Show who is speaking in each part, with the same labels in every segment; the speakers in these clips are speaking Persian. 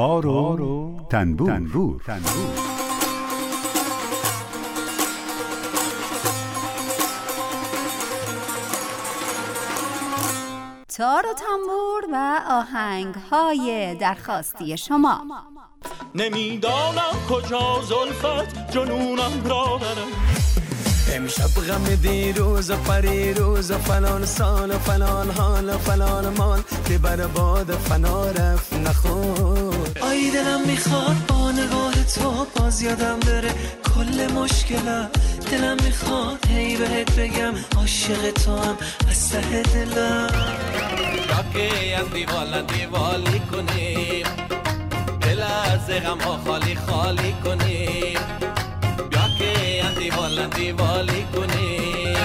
Speaker 1: تار و تنبور.
Speaker 2: تار و تنبور و آهنگ‌های درخواستی شما.
Speaker 3: نمیدانم کجا زلفت جنونم را برم،
Speaker 4: امشب غم دیروز و پریروز و فلان سال و فلان حال و فلان مال که بر باد فنا رفت نخور. آی دلم میخواد با نگاه تو باز یادم بره کل مشکلم، دلم میخواد هی بهت بگم عاشق تو هم از ته دلم.
Speaker 5: راکه از دیوالی کنیم، دل از غم ها خالی خالی کنیم، بیا که از دیوالی کنیم.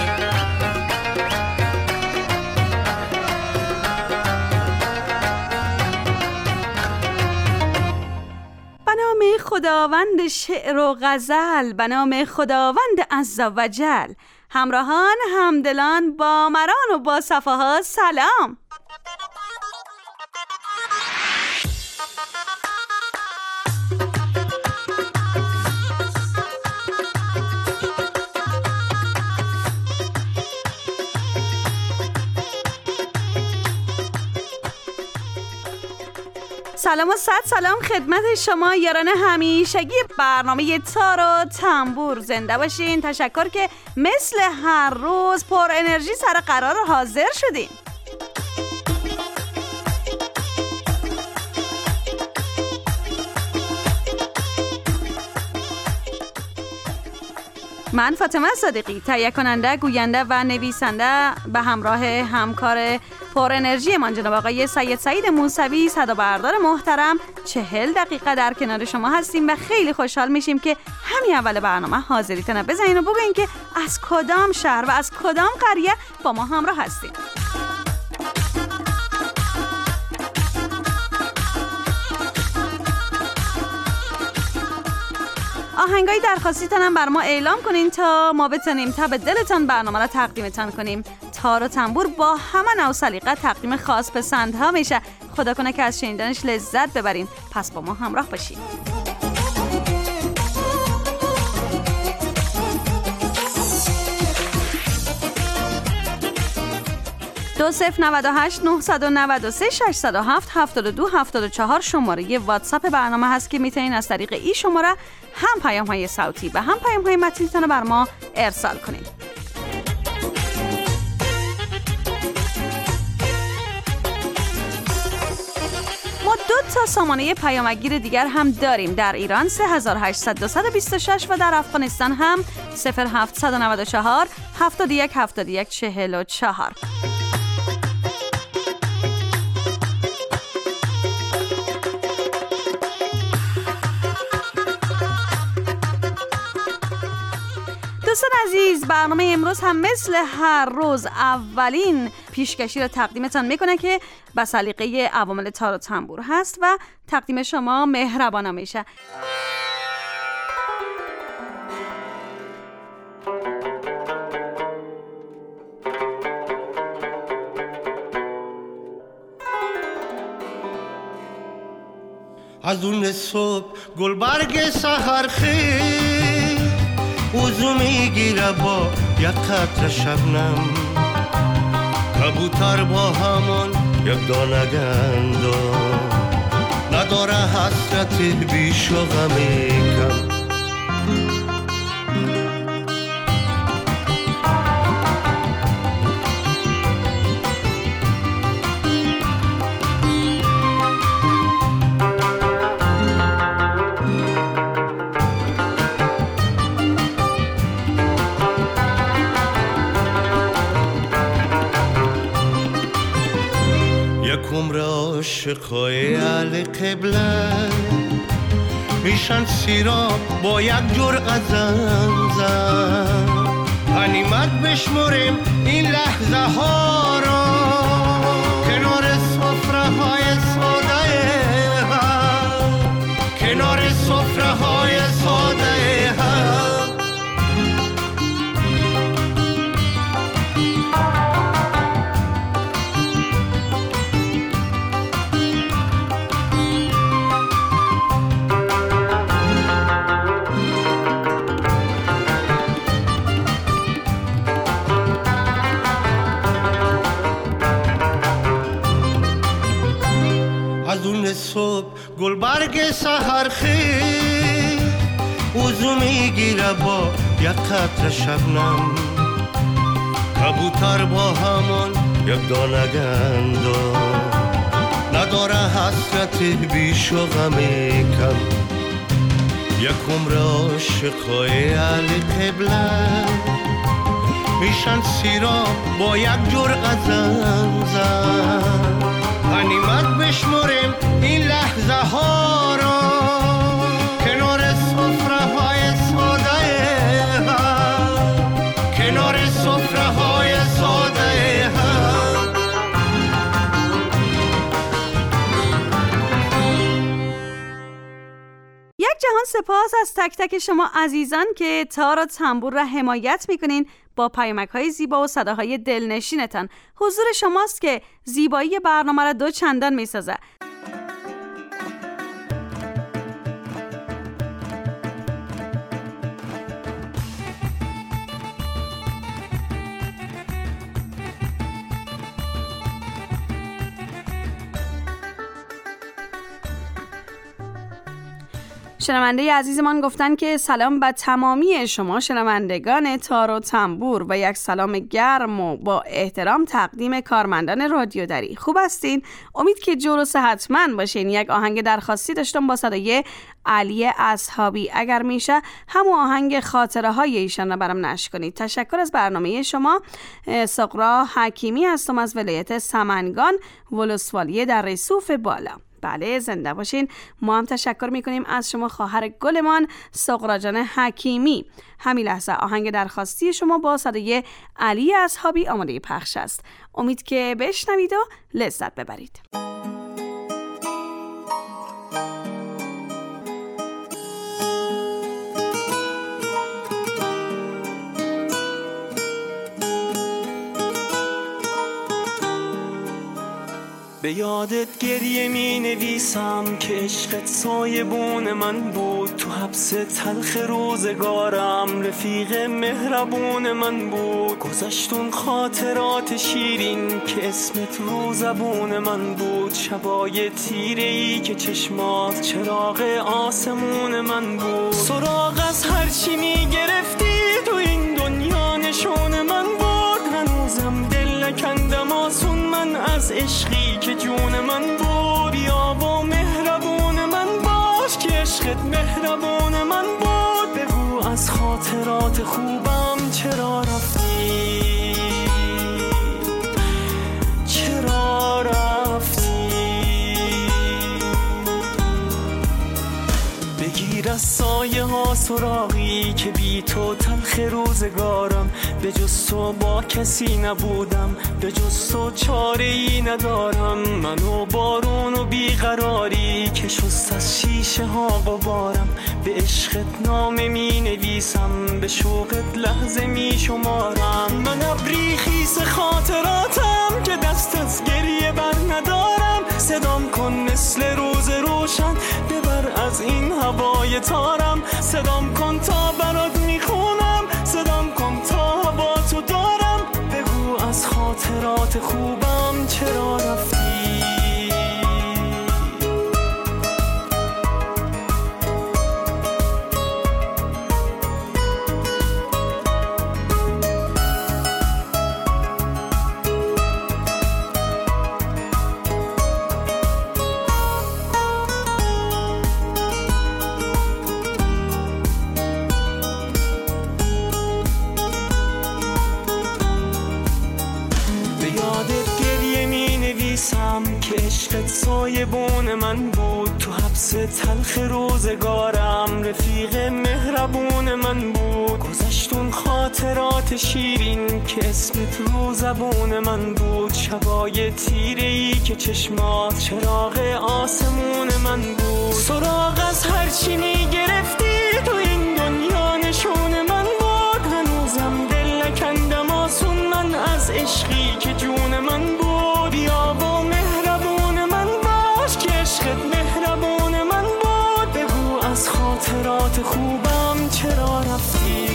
Speaker 6: به نام خداوند شعر و غزل، به نام خداوند عزوجل. همراهان همدلان با مران و با صفاها سلام. سلام و صد سلام خدمت شما یاران همیشگی برنامه تار و تنبور. زنده باشین. تشکر که مثل هر روز پر انرژی سر قرار حاضر شدین. من فاطمه صادقی، تهیه کننده، گوینده و نویسنده به همراه همکار پر انرژی من جناب آقای سعید موسوی صدابردار محترم 40 دقیقه در کنار شما هستیم و خیلی خوشحال میشیم که همین اول برنامه حاضریتون بزنین و بگین که از کدام شهر و از کدام قریه با ما همراه هستین. آهنگای درخواستیتون هم بر ما اعلام کنین تا ما بتونیم تب دلتان برنامه را تقدیمتان کنیم. تار و تنبور با همه نوع سلیقه تقدیم خاص پسندها میشه. خدا کنه که از شنیدنش لذت ببرین. پس با ما همراه باشین. 2098 993 607 72 74 شماره واتساپ برنامه هست که میتونین از طریق این شماره هم پیام‌های صوتی و هم پیام‌های متنیتون بر ما ارسال کنین. ما 2 تا سامانه پیامگیر دیگر هم داریم. در ایران 3800 226 و در افغانستان هم 0794 71 71 44. دوستان عزیز، برنامه امروز هم مثل هر روز اولین پیشکشی را تقدیمتان میکنه که به سلیقه عوامل تار و تنبور هست و تقدیم شما مهربانا میشه.
Speaker 7: از اون صبح گلبرگ سحرخیز وضو میگیره با یک قطره شبنم، کبوتر با همون یک دانه گندم، نداره حسرت بیش و غم کم. عاشقای اهل قبله میشن سیراب با یک جرعه زمزم، غنیمت بشمریم این لحظه ها را کنار سفره های ساده هم، کنار سفره های ساده هم. گلبرگ سحرخیز وضو میگیره با یک قطره شبنم، کبوتر با همان یک دانه گندم، نداره حسرت بیش و غم کم. یک عمر عاشقای علی قبله میشن سیراب با یک جرعه زمزم. غنیمت بشمریم این لحظه ها را کنار سفره های ساده هم، کنار سفره های ساده هم.
Speaker 6: یک جهان سپاس از تک تک شما عزیزان که تار و تنبور را حمایت میکنین با پیامک‌های زیبا و صداهای دلنشینتان. حضور شماست که زیبایی برنامه را دو چندان میسازه. شنونده عزیزمان گفتن که سلام به تمامی شما شنوندگان تار و تنبور و یک سلام گرم و با احترام تقدیم کارمندان رادیو دری. خوب هستین؟ امید که جور و صحتمند باشین. یک آهنگ درخواستی داشتم با صدای علی اصحابی، اگر میشه همون آهنگ خاطره های ایشان را برام نشر کنید. تشکر از برنامه شما. سغرا حکیمی هستم از ولایت سمنگان ولسوالی در رسوف بالا. بله، زنده باشین. ما هم تشکر میکنیم از شما خواهر گلمان سغرا جان حکیمی. همین لحظه آهنگ درخواستی شما با صدای علی اصحابی آماده پخش است. امید که بشنوید و لذت ببرید.
Speaker 3: به یادت گریه می نویسم که عشقت سایبون من بود، تو حبس تلخ روزگارم رفیق مهربون من بود. گذشتون خاطرات شیرین که اسمت رو زبون من بود، شبای تیره‌ای که چشمات چراغ آسمون من بود. سراغ از هرچی می گرفتی تو این دنیا نشون من بود، هنوزم دل نکندم آسون من از عشقی که جون من بود. بیا با مهربون من باش که عشقت مهربون من بود. بگو از خاطرات خوبم چرا رفتی، چرا رفتی. بگیر از سایه ها سراغی که بی تو تلخ روزگارم، به جز تو با کسی نبودم، به جز تو چاره‌ای ندارم. منو بارون و بیقراری که شست از شیشه ها غبارم، به عشقت نامه می نویسم، به شوقت لحظه می شمارم. من ابری خیس خاطراتم که دست از گریه بر ندارم. صدام کن مثل روز روشن ببر از این هوای تارم. صدام کن تا برات می خونم، صدام کن تا با تو دارم. بگو از خاطرات خوبم چرا رفتی. که عشقت سایبون من بود، تو حبس تلخ روزگارم رفیق مهربون من بود. گذشتون خاطرات شیرین که اسمت رو زبون من بود، شبای تیره‌ای که چشمات چراغ آسمون من بود. سراغ از هرچی می گرفتی تو این دنیا نشون من بود، هنوزم دل نکندم آسون من از عشقی که جون من بود. بیا با مهربون من باش که عشقت مهربون من بود. بگو از خاطرات خوبم چرا رفتی.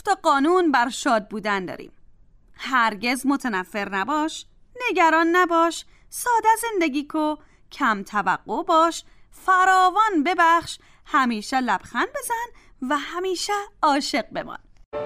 Speaker 6: عرف و قانون بر شاد بودن داریم. هرگز متنفر نباش، نگران نباش، ساده زندگی کو، کم توقع باش، فراوان ببخش، همیشه لبخند بزن و همیشه عاشق بمان.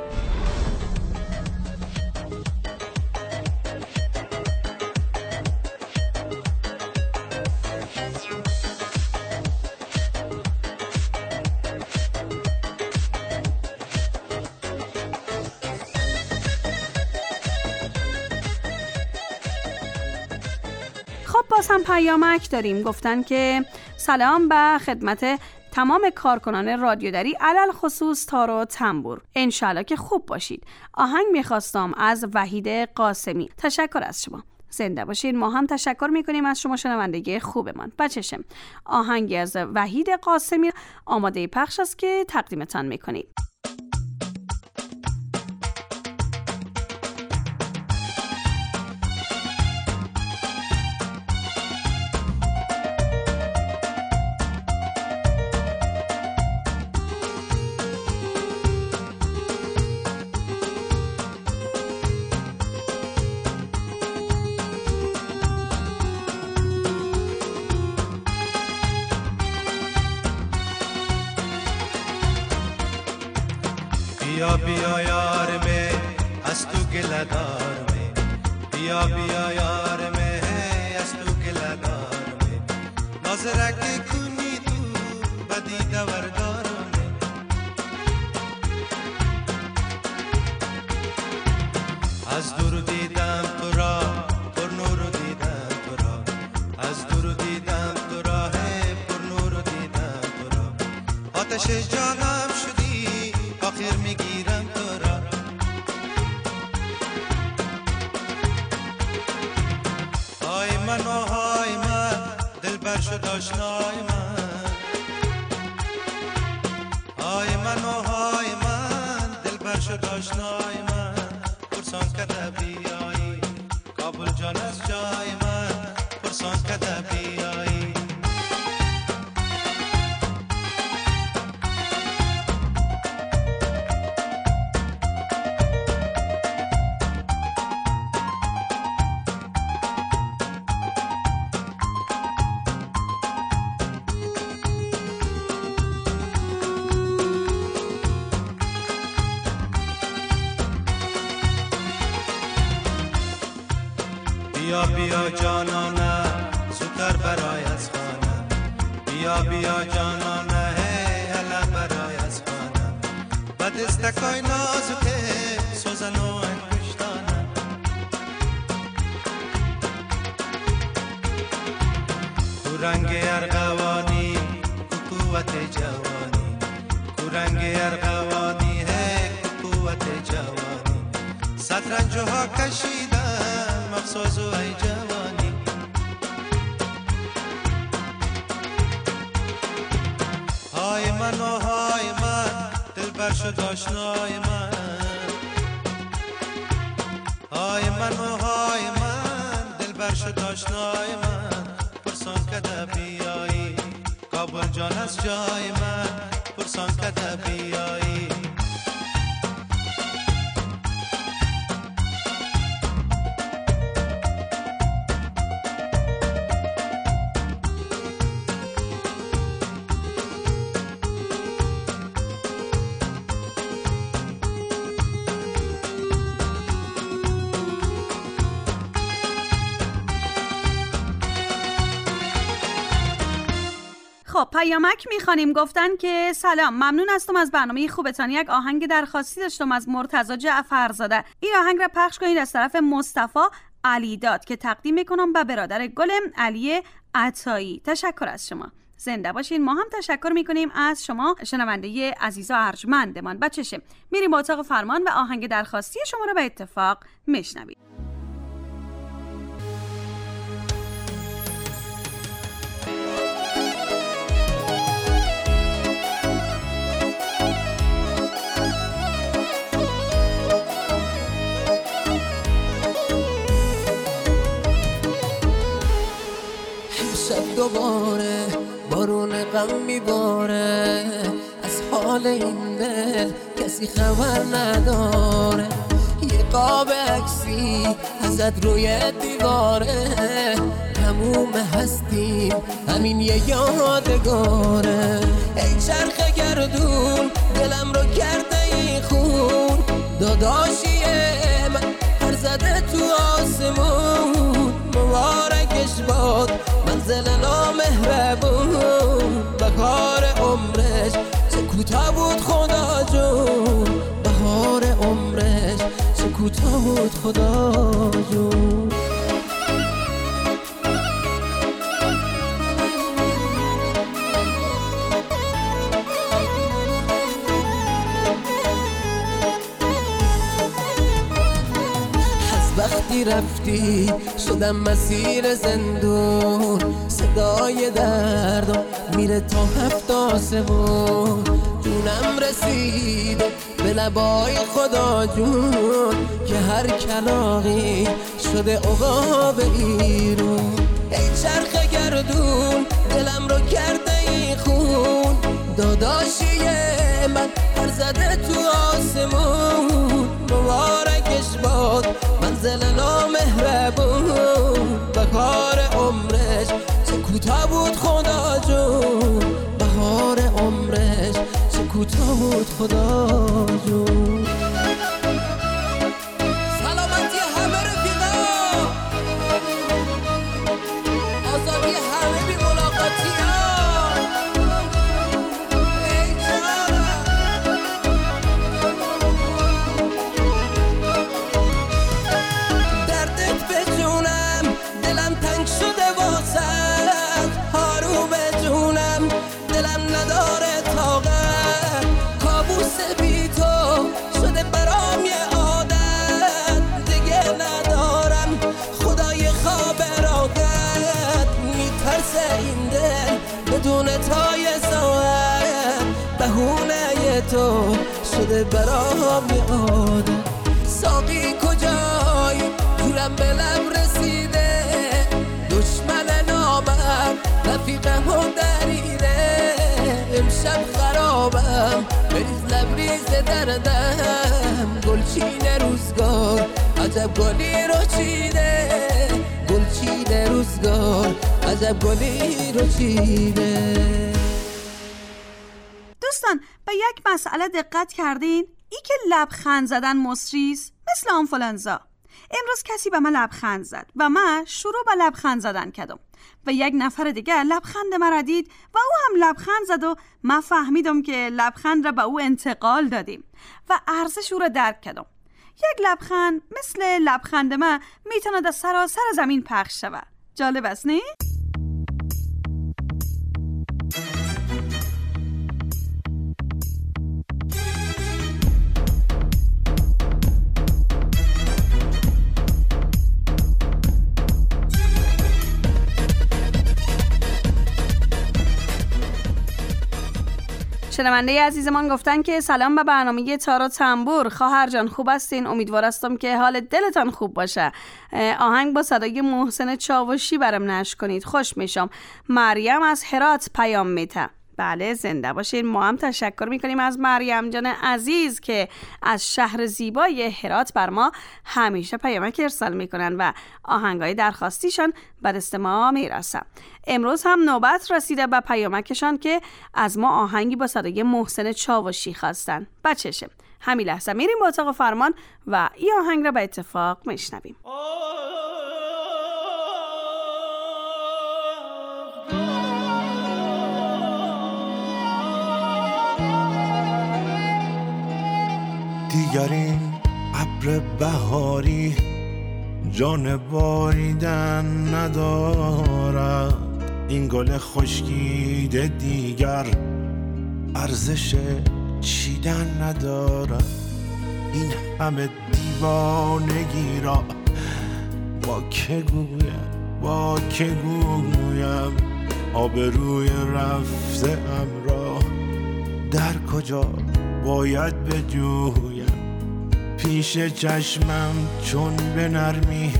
Speaker 6: باز هم پیامک داریم. گفتن که سلام به خدمت تمام کارکنان رادیودری، علل خصوص تار و تنبور. انشالله که خوب باشید. آهنگ میخواستم از وحید قاسمی. تشکر از شما. زنده باشید. ما هم تشکر میکنیم از شما شنوندگی خوبمان. بچشم آهنگی از وحید قاسمی آماده پخش است که تقدیمتان میکنید.
Speaker 8: بیا بیا یار میں از تو گلہ دار میں، بیا بیا یار میں از تو گلہ دار میں، نظرہ کے کنی تو بدی دوردار میں، از دور دیدم تو را پر نور دیدم تو را، از دور دیدم تو را پر نور دیدم تو را، آتش جانم شدی آخر میگیرم تو را، های من و های من دل بر شد آشنای من، های من و های من دل بر شد آشنای من، پرسان کده بیایی کابل جان از جای من، پرسان کده بیایی. بیا بیا جانانه زودتر برای از خانه، بیا بیا جانانه هلا برای از خانه، با دستکای نازکه سوزن و انگشتانه، تو رنگ ارغوانی کو قوت جوانی، کو رنگ ارغوانی کو قوت جوانی، شطرنج‌ها کشیدم مخصوص و ای جوانی، های من و های من دل بر شد آشنای من، های من و های من دل بر شد آشنای من، پرسان کده بیایی کابل جان از جای من، پرسان کده بیایی.
Speaker 6: خب پیامک میخوانیم. گفتن که سلام، ممنون هستم از برنامه خوبتان. یک آهنگ درخواستی داشتم از مرتضی جعفرزاده. این آهنگ را پخش کنید از طرف مصطفی علیداد که تقدیم میکنم به برادر گلم علی عطایی. تشکر از شما. زنده باشین. ما هم تشکر میکنیم از شما شنونده عزیز و ارجمندمان. بچشه میریم اتاق فرمان و آهنگ درخواستی شما را به اتفاق میشنوید.
Speaker 9: دوباره بارون غم میباره، از حال این دل کسی خبر نداره، یه قاب عکسی ازت روی دیواره، تموم هستیم همین یه یادگاره. ای چرخ گردون دلم رو کرده ای خون، داداشی من پر زده تو آسمون، مبارکش باد منزل نامهربون. بهار عمرش چه کوتاه بود خدا جون، بهار عمرش چه کوتاه بود خدا جون. وقتی رفتی شدم مسیر زندون، صدای دردم میره تا 7 آسمون. جونم رسیده به لبای خدا جون، که هر کلاغی شده عقاب ایرون. ای چرخ گردون دلم رو کرده ای خون، داداشی من پر زده تو آسمون. مبارکش باد منزل نامهربون، بهار عمرش چه کوتاه بود خدا جون، بهار عمرش چه کوتاه بود خدا جون. سلامتی همه رفیقا، آزادی همه بی ملاقاتی ها. تو شده برام عادت، ساقی کجایی جورم به لب رسیده، دشمن نامم رفیقم و دریده. امشب خرابم بریز لبریز دردم، گلچین روزگار عجب گلی رو چیده، گلچین روزگار عجب گلی رو چیده.
Speaker 6: دوستان به یک مسئله دقت کردین؟ ای که لبخند زدن مصریست مثل آنفولانزا. امروز کسی به من لبخند زد و من شروع به لبخند زدن کردم و یک نفر دیگه لبخند مرا دید و او هم لبخند زد و من فهمیدم که لبخند را به او انتقال دادیم و ارزش او را درک کردم. یک لبخند مثل لبخند من میتونه در سراسر زمین پخش شود. جالب است نه؟ شنونده عزیزمان گفتن که سلام به برنامه تار و تنبور. خواهر جان خوب هستین؟ امیدوار هستم که حال دلتان خوب باشه. آهنگ با صدای محسن چاوشی برام نشر کنید، خوش میشم. مریم از هرات پیام میته. بله زنده باشین. ما هم تشکر میکنیم از مریم جان عزیز که از شهر زیبای هرات بر ما همیشه پیامک ارسال میکنن و آهنگای درخواستیشان به دست ما میرسن. امروز هم نوبت رسیده به پیامکشان که از ما آهنگی با صدای محسن چاوشی خواستن. بچشه همین لحظه میریم با اتاق فرمان و این آهنگ را به اتفاق میشنویم.
Speaker 7: دیگر این ابر بهاری جان باریدن ندارد، این گل خشکیده دیگر ارزش چیدن ندارد. این همه دیوانگی را با که گویم آبروی رفته ام را در کجا باید بجویم. پیش چشمم چون به نرمی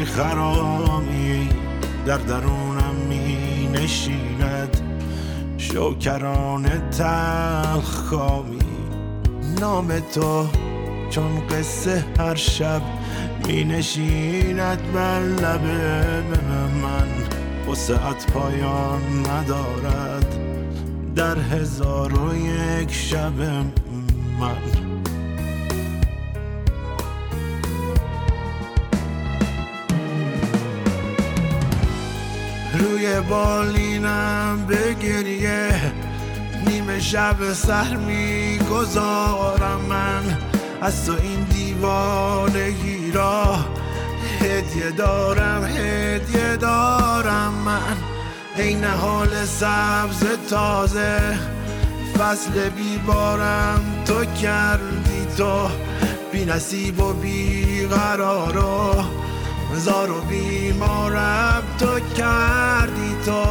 Speaker 7: میخرامی در درونم می نشیند.
Speaker 10: شوکران تلخ کامی. نام تو چون قصه هر شب می نشیند بر لب من، وسعت پایان ندارد در 1001 شب من. روی بالینم به گریه نیمه شب سحر می گذارم من، از تو این دیوانگی را هدیه دارم من. ای نهال سبز تازه فصل بیبارم تو کردی، تو بی نصیب و بی قرار و زار و بیمارم تو کردی. تو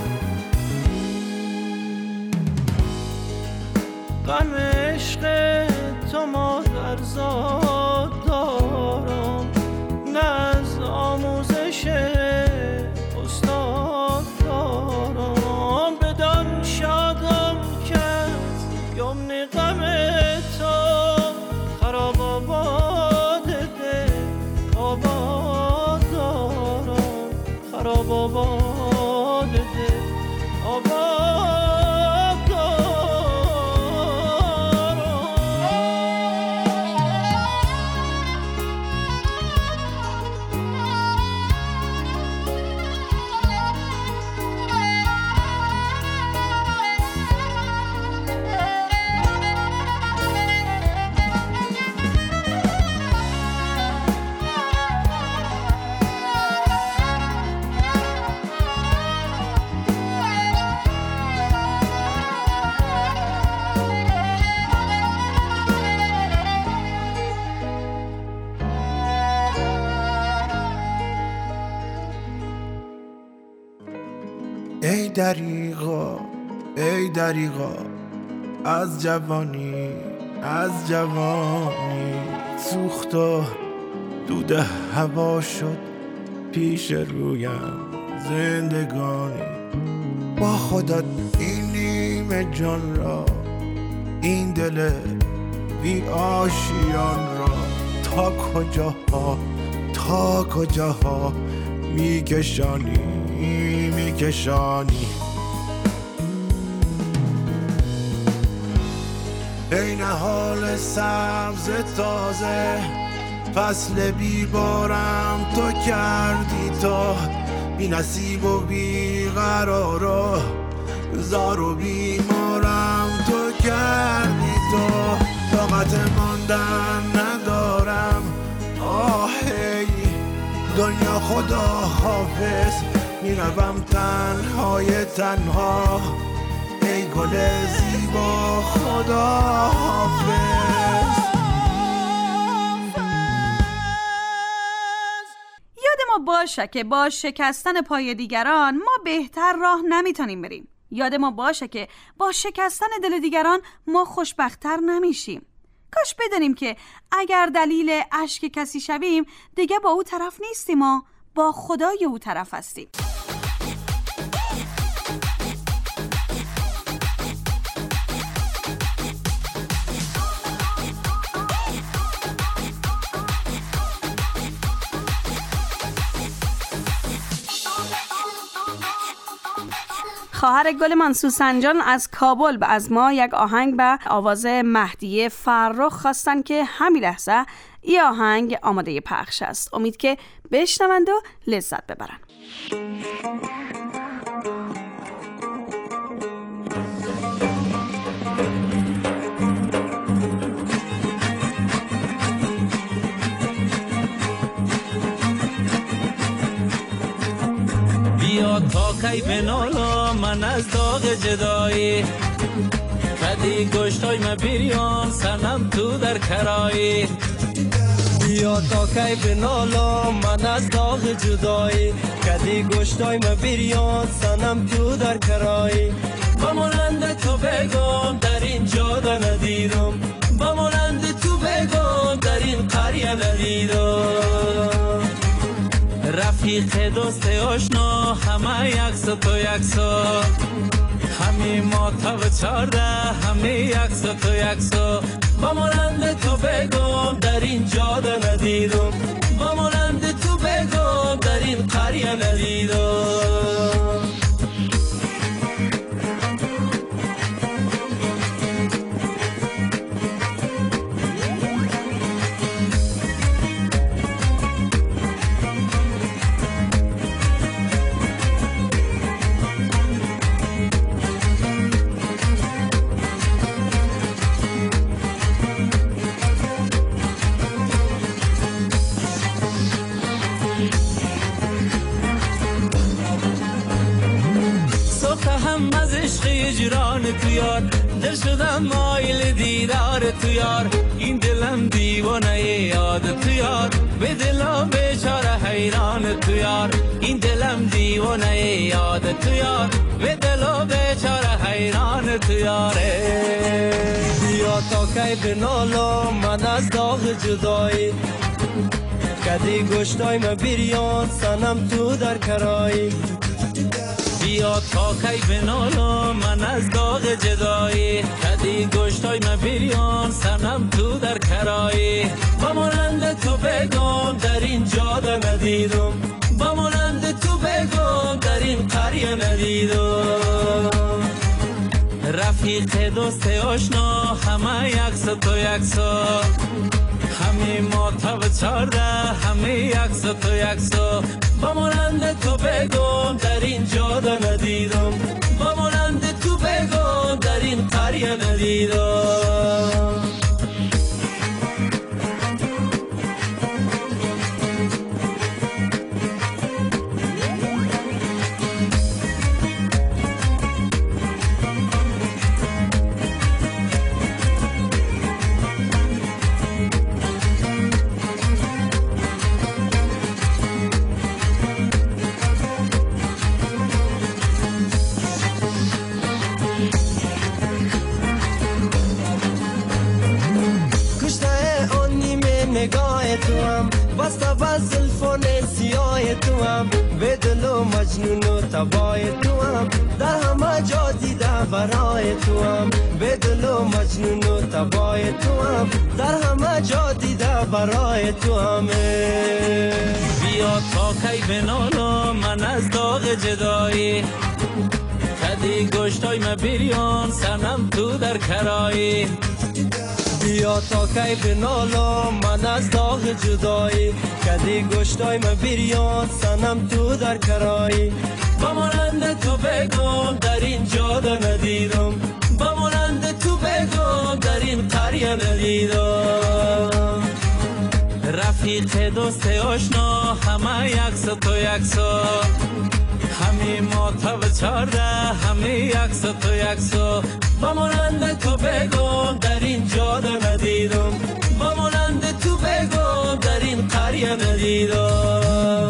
Speaker 3: غم عشق تو مادرزاد دارم، نه از آموزش استاد دارم. بدان شادم که از یمن غم تو خراب آباد دل آباد دارم، خراب آباد دل آباد.
Speaker 10: ای دریغا از جوانی سوخت و دود هوا شد پیش رویم زندگانی. با خودت این نیمه جان را، این دل بی آشیان را تا کجاها میکشانی. ای نهال سبز تازه فصل بیبارم تو کردی، تو بی نصیب و بی قرار و زار و بیمارم تو کردی. تو طاقت ماندن ندارم، آهی دنیا خدا حافظ، میروم تنها ای گل زیبا خدا حافظ.
Speaker 6: یاد ما باشه که با شکستن پای دیگران ما بهتر راه نمیتونیم بریم. یاد ما باشه که با شکستن دل دیگران ما خوشبخت‌تر نمیشیم. کاش بدونیم که اگر دلیل اشک کسی شویم دیگه با او طرف نیستیم، ما با خدای او طرف هستیم. خواهر گلمان سوسن جان از کابل از ما یک آهنگ به آواز مهدی فرخ خواستن که همین لحظه این آهنگ آماده پخش است. امید که بشنوند و لذت ببرن.
Speaker 11: بیا تا کی بنالا من از داغ جدایی، کدی گوشتای ما بیریان سنم تو در کرایی. بیا تا کی بنالا من از داغ جدایی، کدی گوشتای ما بیریان سنم تو در کرایی. با مانند تو بگم در این جاده ندیدم، با مانند تو بگم در این قریه ندیدم. رفیق دوست آشنا همه یکسا تو یکسا، همه ما تا به 14 همه یکسو تو یکسو با مانند تو بگم در این جاده ندیدم با مانند تو بگم در این قریه ندیدم هجران تو یار دل شدم مایل دیدار تو یار این دلم دیوانه یاد تو یار به دلم بیچاره حیران تو یار این دلم دیوانه یاد تو یار به دلم بیچاره حیران تو یاره بیا تا کی بنالم من از داغ جدایی کدی گشتای ما بیریان سنم تو در کرایی بیا تا کی بنالم من از داغ جدایی کدی گشتای ما بیریان سنم تو در کرایی با مانند تو بگم در این جاده ندیدم با مانند تو بگم در این قریه ندیدم رفیق دوست آشنا همه یکسو تو یکسو همه ما تا به 14 همه یکسو تو یکسو با مانند تو بگم در این جاده ندیدم با مانند تو بگم در این قریه ندیدم نگاه تو هم بسته بس زلفان سیاه تو هم به دل و مجنون و تبای تو هم در همه جا دیده برای تو هم به دل و مجنون و تبای تو هم در همه جا دیده برای تو هم بیا تا کی بنالم من از داغ جدایی کدی گشتای ما بیریان سنم تو در کرایی بیا تا کی بنالم من از داغ جدایی کدی گشتای ما بیریان سنم تو در کرایی با مانند تو بگم در این جاده ندیدم با مانند تو بگم در این قریه ندیدم رفیق دوست آشنا همه یکسو تو یکسو همه ما تا به 14 همه یکسو تو یکسو با مانند تو بگم در این جاده ندیدم با مانند تو بگم در این قریه ندیدم.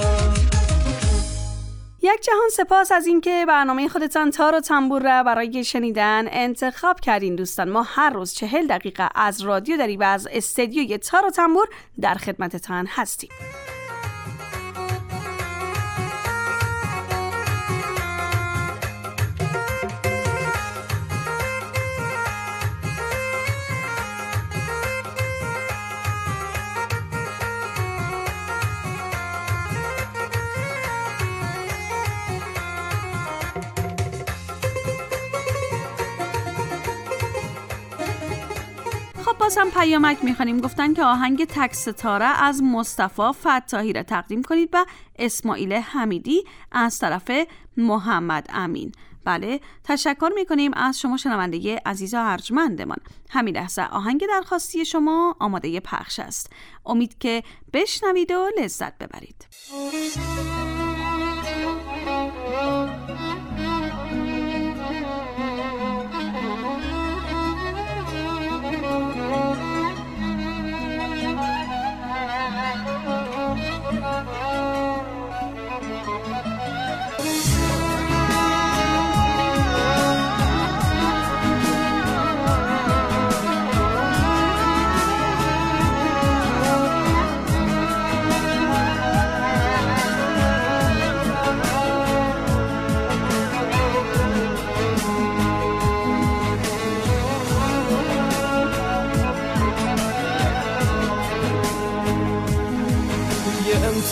Speaker 6: یک جهان سپاس از اینکه برنامه خودتان تار و تنبور را برای شنیدن انتخاب کردین دوستان. ما هر روز 40 دقیقه از رادیو دری و از استدیوی تار و تنبور در خدمتتان هستیم. باز هم پیامک میخوانیم. گفتن که آهنگ تک ستاره از مصطفی فتاحی را تقدیم کنید و اسماعیل حمیدی از طرف محمد امین. بله، تشکر میکنیم از شما شنونده عزیز و ارجمندمان. همین لحظه آهنگ درخواستی شما آماده پخش است. امید که بشنوید و لذت ببرید.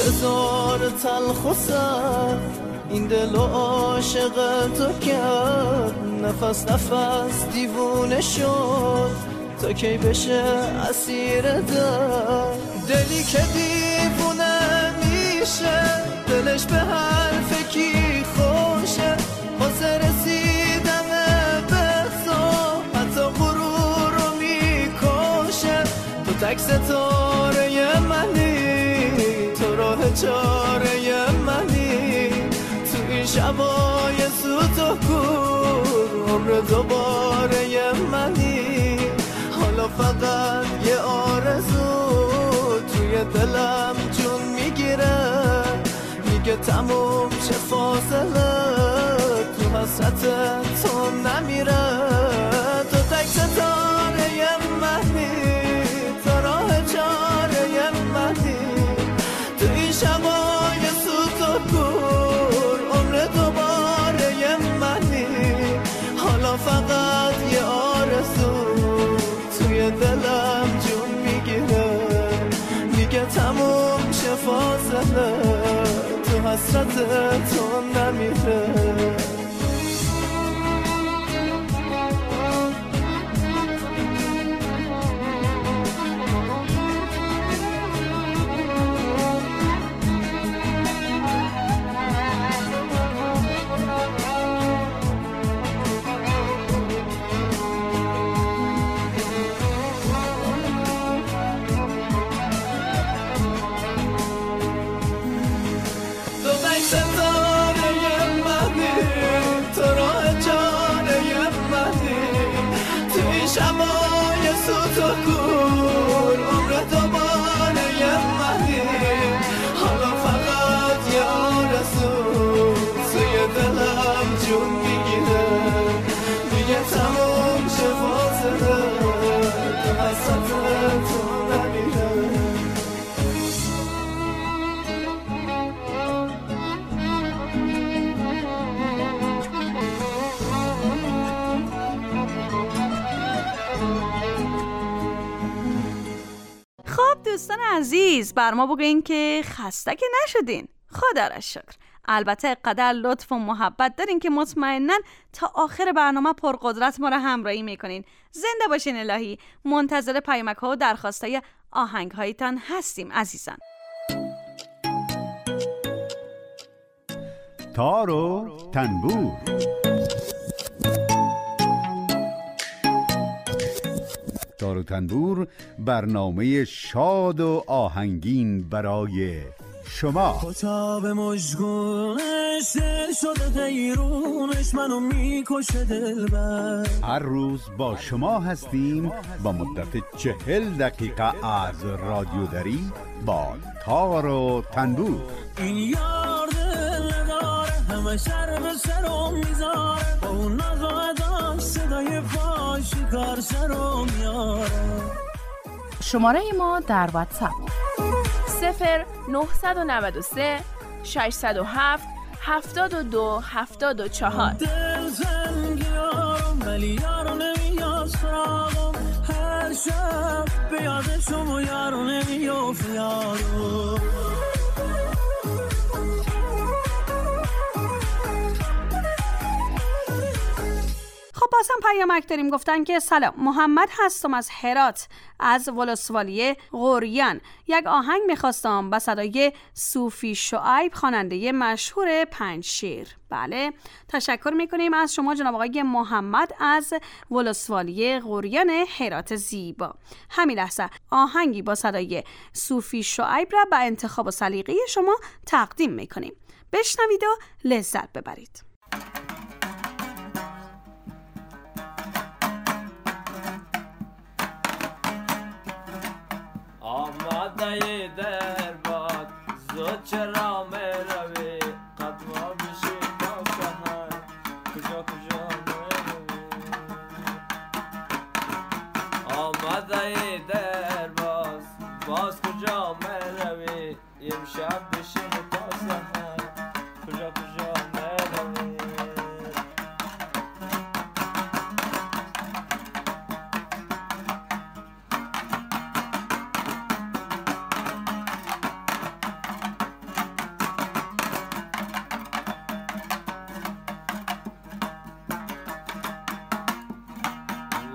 Speaker 3: انتظار تلخ و سر این دل و عاشق تو کرد، نفس نفس دیوونه شد تا کی بشه اسیر درد. دلی که دیوونه میشه دلش به حرف کی خوشه، واسه رسیدن به تو حتی غرور رو میکشه. تو تک ستاره منی، تو راه چاره منی، تو این شبای سوت و کور عمر دوباره منی. حالا فقط یه آرزو توی دلم جون میگیره، میگه تموم چه فاصله تو حسرت تو نمیره. تو تک ستاره منی، تو راه چاره منی، تو این شبای سوت و کور عمر دوباره منی. حالا فقط یه آرزو توی دلم جون میگیره، میگه تموم شه فاصله تو حسرت تو نمیره. شبای سوت و کور عمر دوباره منی. حالا فقط یه آرزو توی دلم جون میگیره، میگه تموم شه فاصله تو حسرت تو نمیره.
Speaker 6: دوستان عزیز، بر ما بگوین که خسته که نشدین. خدا را شکر. البته قدر لطف و محبت دارین که مطمئنن تا آخر برنامه پرقدرت ما را همراهی میکنین. زنده باشین الهی. منتظر پیامک ها و درخواستای آهنگ هایتان هستیم عزیزان.
Speaker 1: تار و تنبور. تار و تنبور برنامه شاد و آهنگین برای شما.
Speaker 3: کتاب مشگونش دل شده غیرونش منو میکشه دلبر.
Speaker 1: هر روز با شما هستیم با مدت 40 دقیقه از رادیوداری با تار و تنبور.
Speaker 3: این یار دل داره همه سر به سرم میذاره، با اون نازادم صدای پاشی کار سرم میاره.
Speaker 12: شماره ما در واتساپ 0993 607 72 74.
Speaker 3: دل زنگیارم ولی یارو نمیاد سراغم، هر شب به یاد شما یارو نمیافت یارو.
Speaker 6: خب بازم پیامک داریم. گفتن که سلام، محمد هستم از هرات از ولسوالی غوریان. یک آهنگ میخواستم با صدای صوفی شعیب خواننده مشهور پنجشیر. بله، تشکر میکنیم از شما جناب آقای محمد از ولسوالی غوریان هرات زیبا. همین لحظه آهنگی با صدای صوفی شعیب را به انتخاب و سلیقه شما تقدیم میکنیم. بشنوید و لذت ببرید.
Speaker 13: آماده در باد زود چرا میروی، قدما بشی با سهر کجا کجا میروی. آماده در باز کجا میروی، امشب بشی با سهر کجا کجا میروی.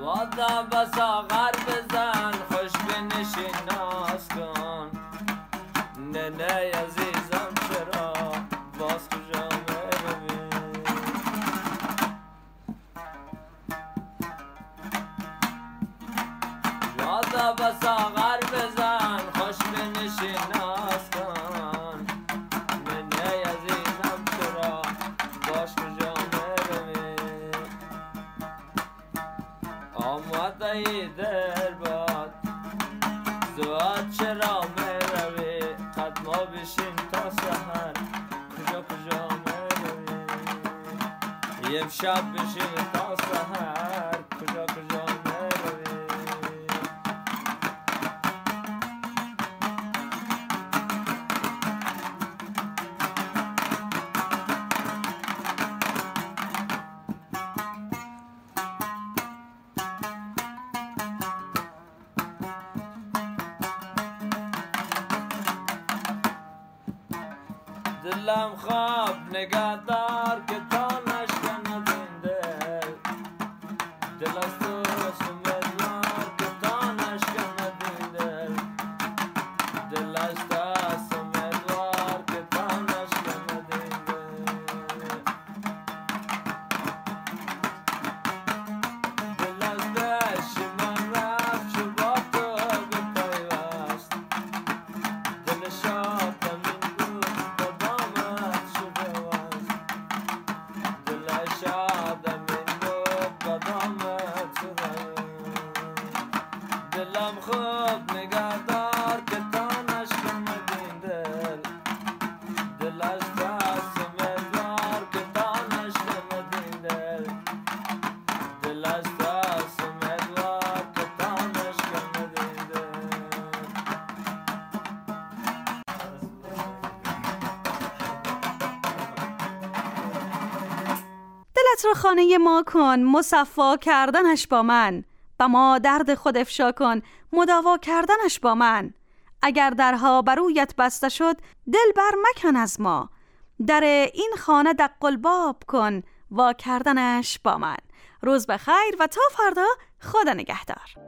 Speaker 13: بادا بسا غر بزن خوش بنشین ناز کن نه عزیزم چرا باز کجا میروی بادا بسا غر بزن خوش بنشین ناز کن نه عزیزم چرا باز کجا میروی آمده ای در باد زواد چرا میروی قدما بشین تا سحر کجا میروی امشب بشین تا سحر کجا میروی دلم خواب نگهدار که تا نشکنه دل دل از تو امیدوار که تا نشکنه دل دل از دست امیدوار که تا نشکنه دل دل از دشت من رفت چو با تو بپیوست دل شادم دلم خوب نگهدار که تا نشکنه دل دل از دست امیدوار که تا نشکنه دل دل از دست امیدوار که تا نشکنه دل
Speaker 6: دلت را خانه ما کن مصفا کردنش با من با ما درد خود افشا کن مداوا کردنش با من اگر درها برویت بسته شد دل بر مکن از ما در این خانه دق الباب کن وا کردنش با من روز بخیر و تا فردا خدا نگهدار.